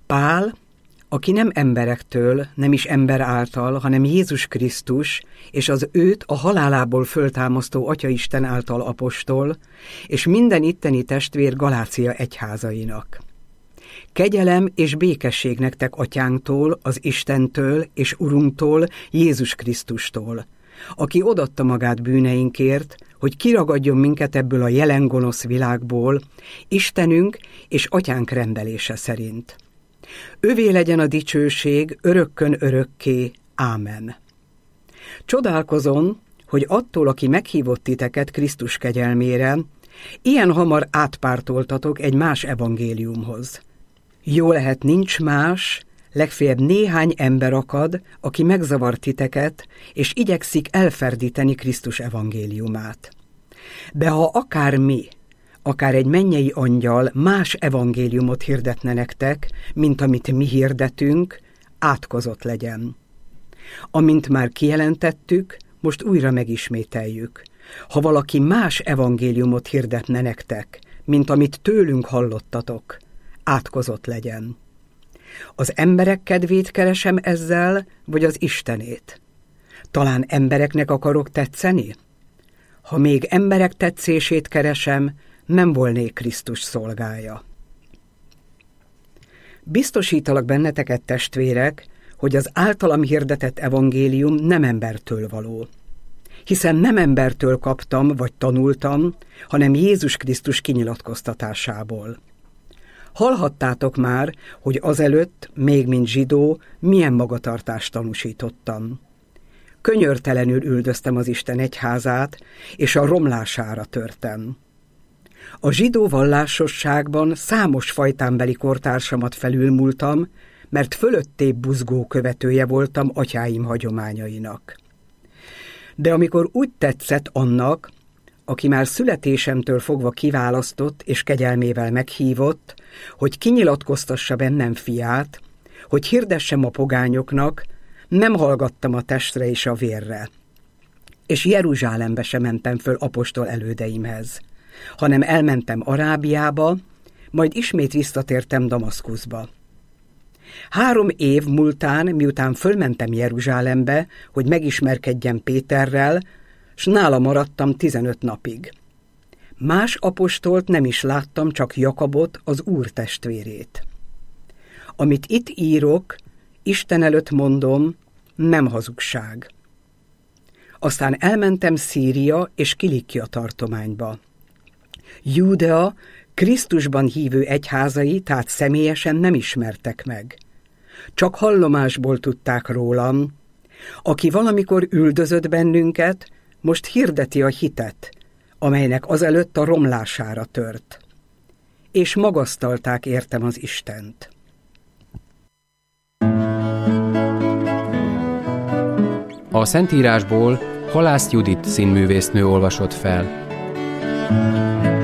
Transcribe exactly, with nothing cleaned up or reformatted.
Pál, aki nem emberektől, nem is ember által, hanem Jézus Krisztus, és az őt a halálából föltámasztó Atyaisten által apostol, és minden itteni testvér Galácia egyházainak. Kegyelem és békesség nektek Atyánktól, az Istentől és Urunktól, Jézus Krisztustól, aki odaadta magát bűneinkért, hogy kiragadjon minket ebből a jelen gonosz világból, Istenünk és Atyánk rendelése szerint. Övé legyen a dicsőség örökkön örökké. Ámen. Csodálkozom, hogy attól, aki meghívott titeket Krisztus kegyelmére, ilyen hamar átpártoltatok egy más evangéliumhoz. Jó lehet, nincs más, legfeljebb néhány ember akad, aki megzavar titeket, és igyekszik elferdíteni Krisztus evangéliumát. De ha akár mi, akár egy mennyei angyal más evangéliumot hirdetne nektek, mint amit mi hirdetünk, átkozott legyen. Amint már kijelentettük, most újra megismételjük. Ha valaki más evangéliumot hirdetne nektek, mint amit tőlünk hallottatok, átkozott legyen. Az emberek kedvét keresem ezzel, vagy az Istenét? Talán embereknek akarok tetszeni? Ha még emberek tetszését keresem, nem volnék Krisztus szolgája. Biztosítalak benneteket, testvérek, hogy az általam hirdetett evangélium nem embertől való. Hiszen nem embertől kaptam, vagy tanultam, hanem Jézus Krisztus kinyilatkoztatásából. Hallhattátok már, hogy azelőtt, még mint zsidó, milyen magatartást tanúsítottam. Könyörtelenül üldöztem az Isten egyházát, és a romlására törtem. A zsidó vallásosságban számos fajtámbeli kortársamat felülmúltam, mert fölöttébb buzgó követője voltam atyáim hagyományainak. De amikor úgy tetszett annak, aki már születésemtől fogva kiválasztott és kegyelmével meghívott, hogy kinyilatkoztassa bennem fiát, hogy hirdessem a pogányoknak, nem hallgattam a testre és a vérre. És Jeruzsálembe sem mentem föl apostol elődeimhez, hanem elmentem Arábiába, majd ismét visszatértem Damaszkuszba. Három év múltán, miután fölmentem Jeruzsálembe, hogy megismerkedjem Péterrel, s nála maradtam tizenöt napig. Más apostolt nem is láttam, csak Jakabot, az Úr testvérét. Amit itt írok, Isten előtt mondom, nem hazugság. Aztán elmentem Szíria és Kilikia tartományba. Júdea Krisztusban hívő egyházai, tehát személyesen nem ismertek meg. Csak hallomásból tudták rólam. Aki valamikor üldözött bennünket, most hirdeti a hitet, amelynek azelőtt a romlására tört. És magasztalták értem az Istent. A Szentírásból Halász Judit színművésznő olvasott fel.